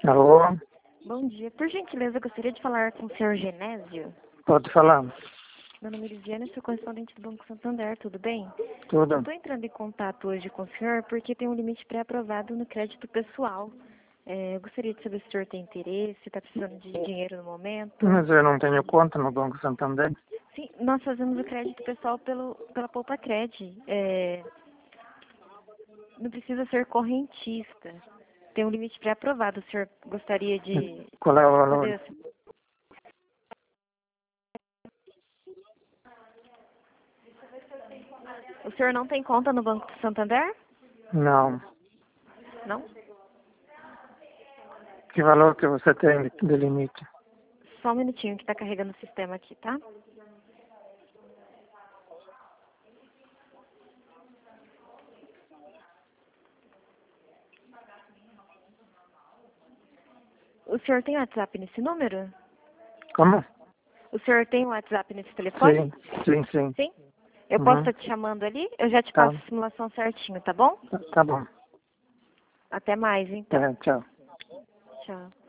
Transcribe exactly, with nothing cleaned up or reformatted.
Alô? Bom dia. Por gentileza, eu gostaria de falar com o senhor Genésio. Pode falar? Meu nome é Lisiane, sou correspondente do Banco Santander, tudo bem? Tudo. Estou entrando em contato hoje com o senhor porque tem um limite pré-aprovado no crédito pessoal. É, eu gostaria de saber se o senhor tem interesse, está precisando de dinheiro no momento. Mas eu não tenho conta no Banco Santander. Sim, nós fazemos o crédito pessoal pelo, pela Poupa Cred. É, não precisa ser correntista. Tem um limite pré-aprovado. O senhor gostaria de Qual é o valor? saber? assim? O senhor não tem conta no Banco Santander? Não. Não? Que valor que você tem de limite? Só um minutinho que está carregando o sistema aqui, tá? O senhor tem WhatsApp nesse número? Como? O senhor tem WhatsApp nesse telefone? Sim, sim, sim. Sim? Eu Uhum. posso estar te chamando ali? Eu já te Tá. passo a simulação certinho, tá bom? Tá, tá bom. Até mais, então. É, tchau. Tchau.